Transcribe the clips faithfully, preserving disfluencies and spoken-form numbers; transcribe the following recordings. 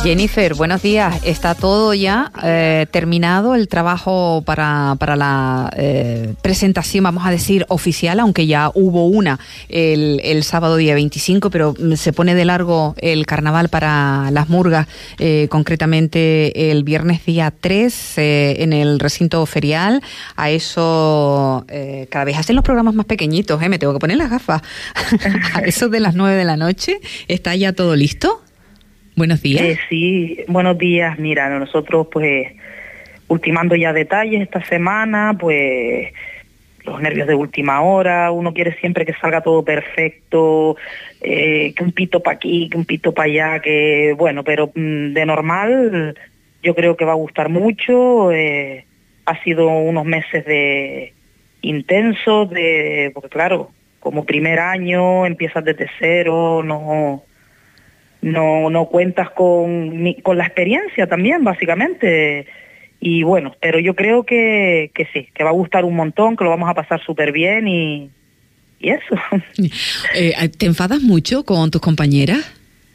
Jennifer, buenos días. ¿Está todo ya eh, terminado el trabajo para, para la eh, presentación, vamos a decir, oficial, aunque ya hubo una el, el sábado día veinticinco, pero se pone de largo el carnaval para las murgas, eh, concretamente el viernes día tres eh, en el recinto ferial? A eso, eh, cada vez hacen los programas más pequeñitos, ¿eh? Me tengo que poner las gafas. A eso de las nueve de la noche, ¿está ya todo listo? Buenos días. Eh, sí, buenos días. Mira, nosotros pues ultimando ya detalles esta semana, pues los nervios de última hora, uno quiere siempre que salga todo perfecto, eh, que un pito para aquí, que un pito para allá, que bueno, pero mmm, de normal yo creo que va a gustar mucho. Eh, ha sido unos meses de intensos, de porque claro, como primer año empiezas desde cero, no... No, no cuentas con, ni, con la experiencia también, básicamente. Y bueno, pero yo creo que, que sí, que va a gustar un montón, que lo vamos a pasar súper bien y, y eso. Eh, ¿Te enfadas mucho con tus compañeras?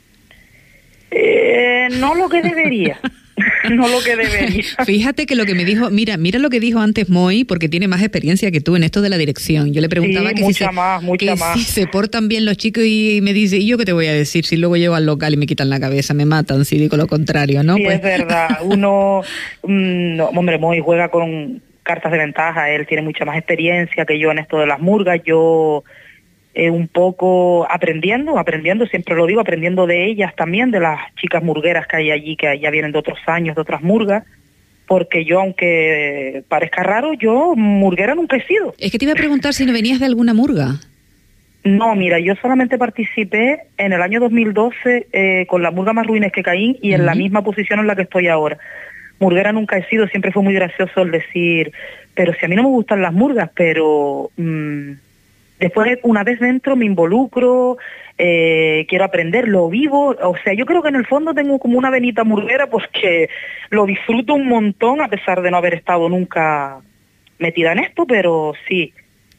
Eh, no lo que debería. No lo que debería. Fíjate que lo que me dijo, mira, mira lo que dijo antes Moy, porque tiene más experiencia que tú en esto de la dirección. Yo le preguntaba sí, que, mucha si, se, más, mucha que más. si se portan bien los chicos y me dice, ¿y yo qué te voy a decir? Si luego llego al local y me quitan la cabeza, me matan, si digo lo contrario, ¿no? Sí, pues... es verdad. Uno, mmm, no, hombre, Moy juega con cartas de ventaja, él tiene mucha más experiencia que yo en esto de las murgas. Yo... Eh, un poco aprendiendo, aprendiendo, siempre lo digo, aprendiendo de ellas también, de las chicas murgueras que hay allí, que ya vienen de otros años, de otras murgas, porque yo, aunque parezca raro, yo murguera nunca he sido. Es que te iba a preguntar si no venías de alguna murga. No, mira, yo solamente participé en el año dos mil doce eh, con la murga Más Ruines que Caín y uh-huh. en la misma posición en la que estoy ahora. Murguera nunca he sido, siempre fue muy gracioso el decir, pero si a mí no me gustan las murgas, pero... Mmm, después, una vez dentro, me involucro, eh, quiero aprender, lo vivo. O sea, yo creo que en el fondo tengo como una venita murguera porque lo disfruto un montón, a pesar de no haber estado nunca metida en esto, pero sí.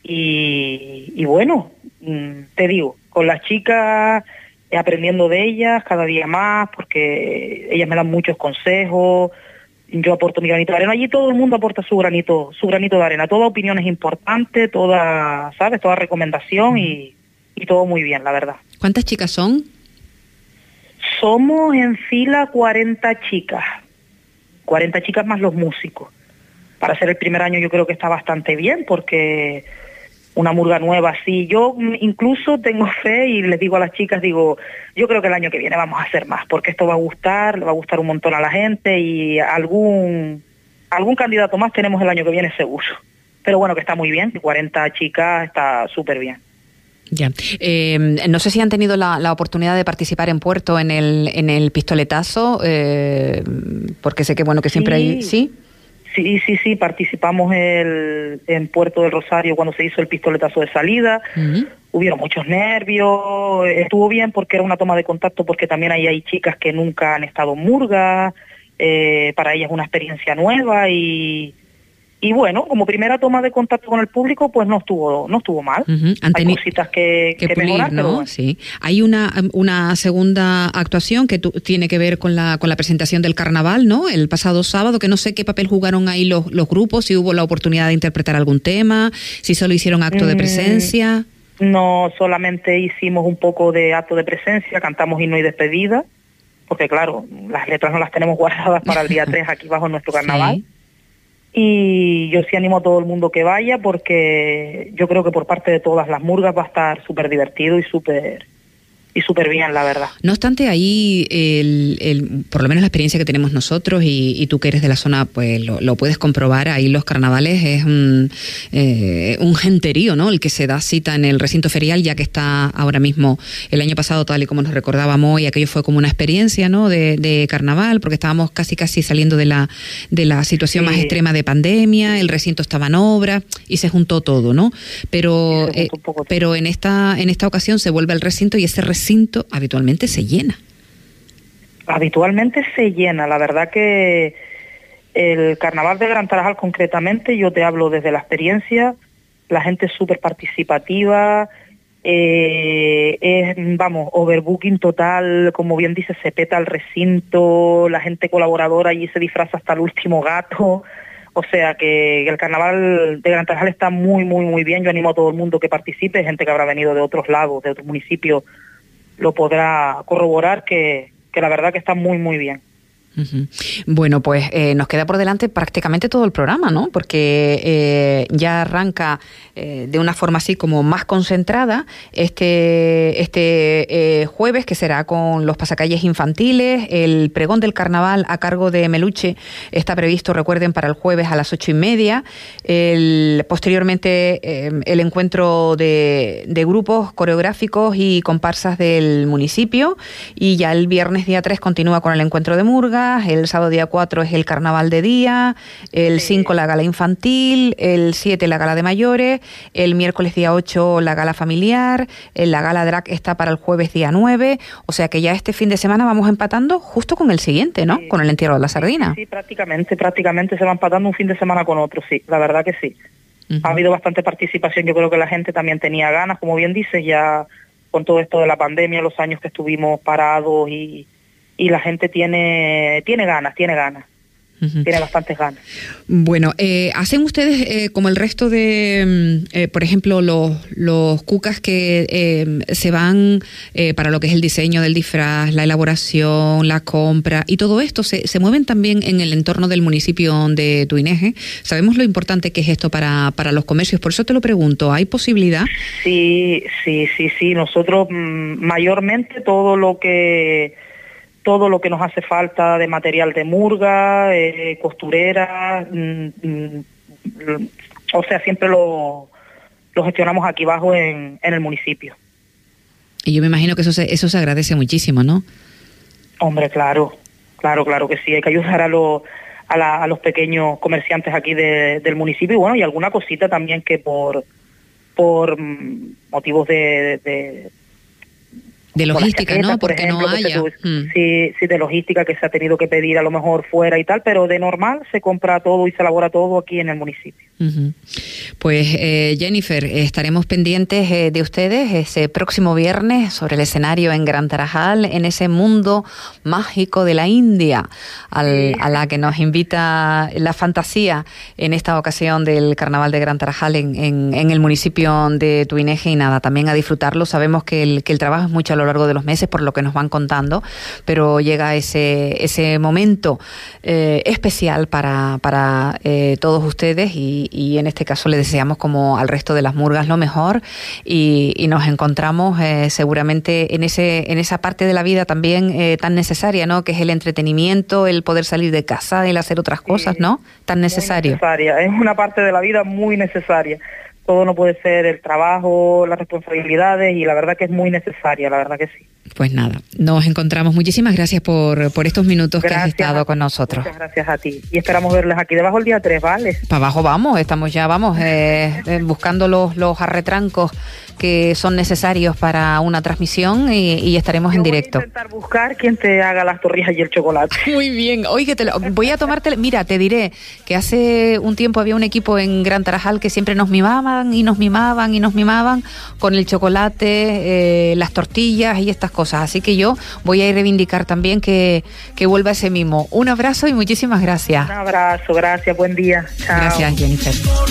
Y, y bueno, te digo, con las chicas, aprendiendo de ellas cada día más, porque ellas me dan muchos consejos. Yo aporto mi granito de arena, allí todo el mundo aporta su granito, su granito de arena, toda opinión es importante, toda, ¿sabes? Toda recomendación y, y todo muy bien, la verdad. ¿Cuántas chicas son? Somos en fila cuarenta chicas, cuarenta chicas más los músicos. Para ser el primer año yo creo que está bastante bien, porque una murga nueva así, yo incluso tengo fe y les digo a las chicas, digo, yo creo que el año que viene vamos a hacer más, porque esto va a gustar, le va a gustar un montón a la gente y algún algún candidato más tenemos el año que viene seguro. Pero bueno, que está muy bien, cuarenta chicas está súper bien. Ya. Eh, no sé si han tenido la, la oportunidad de participar en Puerto en el en el pistoletazo, eh, porque sé que bueno que siempre sí. hay... ¿Sí? Sí, sí, sí, participamos el, en Puerto del Rosario cuando se hizo el pistoletazo de salida. Uh-huh. Hubieron muchos nervios, estuvo bien porque era una toma de contacto, porque también ahí hay chicas que nunca han estado en murga, eh, para ellas es una experiencia nueva y... Y bueno, como primera toma de contacto con el público, pues no estuvo no estuvo mal. Uh-huh. Hay cositas que, que, que pulir, mejorar, ¿no? pero bueno. Sí. Hay una una segunda actuación que tu, tiene que ver con la con la presentación del carnaval, ¿no? El pasado sábado, que no sé qué papel jugaron ahí los, los grupos, si hubo la oportunidad de interpretar algún tema, si solo hicieron acto mm, de presencia. No, solamente hicimos un poco de acto de presencia, cantamos himno y despedida, porque claro, las letras no las tenemos guardadas para el día tres aquí bajo nuestro carnaval. Sí. Y yo sí animo a todo el mundo que vaya, porque yo creo que por parte de todas las murgas va a estar súper divertido y súper y súper bien, la verdad. No obstante, ahí, el, el, por lo menos la experiencia que tenemos nosotros, y, y tú que eres de la zona, pues lo, lo puedes comprobar, ahí los carnavales es un, eh, un genterío, ¿no? El que se da cita en el recinto ferial, ya que está ahora mismo, el año pasado, tal y como nos recordábamos, y aquello fue como una experiencia, ¿no? De, de carnaval, porque estábamos casi casi saliendo de la, de la situación sí. más extrema de pandemia, el recinto estaba en obra, y se juntó todo, ¿no? Pero, eh, pero en esta, en esta ocasión se vuelve al recinto, y ese recinto habitualmente se llena. Habitualmente se llena, la verdad que el carnaval de Gran Tarajal concretamente, yo te hablo desde la experiencia, la gente es súper participativa, Eh, es, vamos, overbooking total, como bien dice, se peta el recinto, la gente colaboradora allí se disfraza hasta el último gato, o sea que el carnaval de Gran Tarajal está muy, muy, muy bien. Yo animo a todo el mundo que participe, gente que habrá venido de otros lados, de otros municipios, lo podrá corroborar, que, que la verdad que está muy, muy bien. Uh-huh. Bueno, pues eh, nos queda por delante prácticamente todo el programa, ¿no? Porque eh, ya arranca eh, de una forma así como más concentrada este este eh, jueves, que será con los pasacalles infantiles. El pregón del carnaval a cargo de Meluche está previsto, recuerden, para el jueves a las ocho y media. El, posteriormente eh, el encuentro de, de grupos coreográficos y comparsas del municipio, y ya el viernes día tres continúa con el encuentro de murga. El sábado día cuatro es el carnaval de día, el cinco la gala infantil, el siete la gala de mayores, el miércoles día ocho la gala familiar, la gala drag está para el jueves día nueve, o sea que ya este fin de semana vamos empatando justo con el siguiente, ¿no? Sí. Con el entierro de la sardina. Sí, sí, prácticamente, prácticamente se va empatando un fin de semana con otro, sí, la verdad que sí. Uh-huh. Ha habido bastante participación, yo creo que la gente también tenía ganas, como bien dices, ya con todo esto de la pandemia, los años que estuvimos parados y... y la gente tiene tiene ganas, tiene ganas, uh-huh. tiene bastantes ganas. Bueno, eh, ¿hacen ustedes eh, como el resto de, eh, por ejemplo, los, los cucas que eh, se van eh, para lo que es el diseño del disfraz, la elaboración, la compra y todo esto, se, se mueven también en el entorno del municipio de Tuineje? Sabemos lo importante que es esto para, para los comercios, por eso te lo pregunto, ¿hay posibilidad? Sí, sí, sí, sí, nosotros mmm, mayormente todo lo que... todo lo que nos hace falta de material de murga, eh, costurera, mm, mm, o sea, siempre lo, lo gestionamos aquí abajo en, en el municipio. Y yo me imagino que eso se, eso se agradece muchísimo, ¿no? Hombre, claro, claro, claro que sí, hay que ayudar a, lo, a, la, a los pequeños comerciantes aquí de, del municipio, y bueno, y alguna cosita también que por, por motivos de... de De logística, chaquetas, ¿no? Porque ejemplo, no haya. Se, mm. sí, sí, de logística que se ha tenido que pedir a lo mejor fuera y tal, pero de normal se compra todo y se elabora todo aquí en el municipio. Uh-huh. Pues eh, Jennifer, estaremos pendientes eh, de ustedes ese próximo viernes sobre el escenario en Gran Tarajal, en ese mundo mágico de la India, al, sí. a la que nos invita la fantasía en esta ocasión del Carnaval de Gran Tarajal en, en, en el municipio de Tuineje, y nada, también a disfrutarlo. Sabemos que el, que el trabajo es mucho a lo largo de los meses, por lo que nos van contando, pero llega ese, ese momento eh, especial para, para eh, todos ustedes, y y en este caso le deseamos, como al resto de las murgas, lo mejor, y, y nos encontramos eh, seguramente en ese en esa parte de la vida también eh, tan necesaria, ¿no? Que es el entretenimiento, el poder salir de casa, el hacer otras cosas, sí, ¿no? Tan necesario. Muy necesaria, es una parte de la vida muy necesaria. Todo no puede ser el trabajo, las responsabilidades, y la verdad que es muy necesaria, la verdad que sí. Pues nada, nos encontramos. Muchísimas gracias por, por estos minutos gracias que has estado con nosotros. Muchas gracias a ti. Y esperamos verles aquí debajo el día tres, ¿vale? Para abajo vamos, estamos ya, vamos, eh, eh, buscando los, los arretrancos que son necesarios para una transmisión, y, y estaremos Yo en directo. Voy a intentar buscar quien te haga las torrijas y el chocolate. Muy bien. Oye, te lo, voy a tomarte... Mira, te diré que hace un tiempo había un equipo en Gran Tarajal que siempre nos mimaban y nos mimaban y nos mimaban con el chocolate, eh, las tortillas y estas cosas. Así que yo voy a ir a reivindicar también que, que vuelva ese mimo. Un abrazo y muchísimas gracias. Un abrazo, gracias, buen día. Chao. Gracias, Jennifer.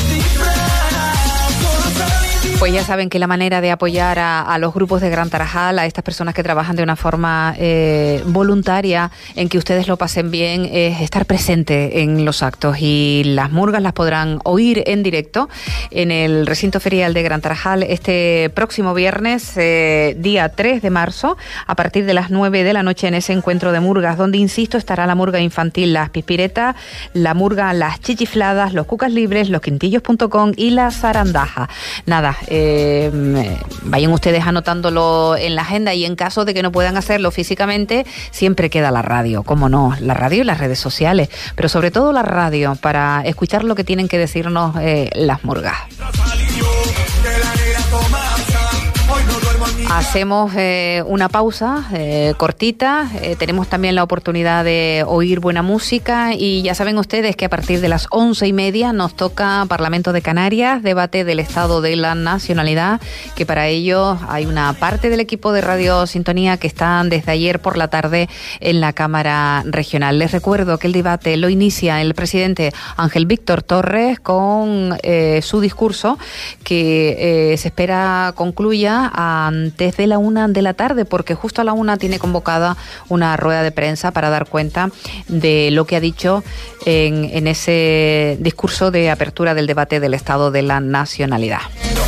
Pues ya saben que la manera de apoyar a, a los grupos de Gran Tarajal, a estas personas que trabajan de una forma eh, voluntaria, en que ustedes lo pasen bien, es estar presente en los actos, y las murgas las podrán oír en directo en el recinto ferial de Gran Tarajal este próximo viernes, eh, día tres de marzo, a partir de las nueve de la noche, en ese encuentro de murgas, donde, insisto, estará la murga infantil Las Pispiretas, la murga Las Chichifladas, los Cucas Libres, los Quintillos punto com y la Zarandaja. Nada, Eh, vayan ustedes anotándolo en la agenda, y en caso de que no puedan hacerlo físicamente, siempre queda la radio, cómo no, la radio y las redes sociales, pero sobre todo la radio, para escuchar lo que tienen que decirnos eh, las murgas. Hacemos eh, una pausa eh, cortita, eh, tenemos también la oportunidad de oír buena música y ya saben ustedes que a partir de las once y media nos toca Parlamento de Canarias, debate del Estado de la Nacionalidad, que para ello hay una parte del equipo de Radio Sintonía que están desde ayer por la tarde en la Cámara Regional. Les recuerdo que el debate lo inicia el presidente Ángel Víctor Torres con eh, su discurso que eh, se espera concluya antes de la una de la tarde, porque justo a la una tiene convocada una rueda de prensa para dar cuenta de lo que ha dicho en, en ese discurso de apertura del debate del Estado de la Nacionalidad.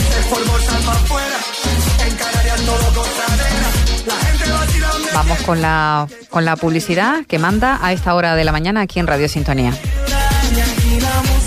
Vamos con la, con la publicidad que manda a esta hora de la mañana aquí en Radio Sintonía.